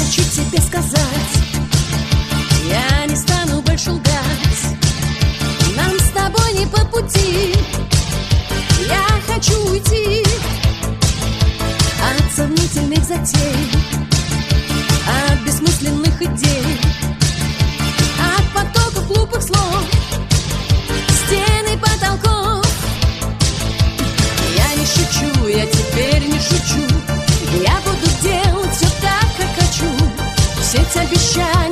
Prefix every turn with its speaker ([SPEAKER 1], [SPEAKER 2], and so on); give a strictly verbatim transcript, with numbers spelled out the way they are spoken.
[SPEAKER 1] хочу тебе сказать, я не стану больше лгать. Нам с тобой не по пути. Я хочу уйти от сомнительных затей, от бессмысленных идей, от потоков глупых слов, стен и потолков. Я не шучу, я теперь не шучу. Я буду делать все так, как хочу. Все эти обещания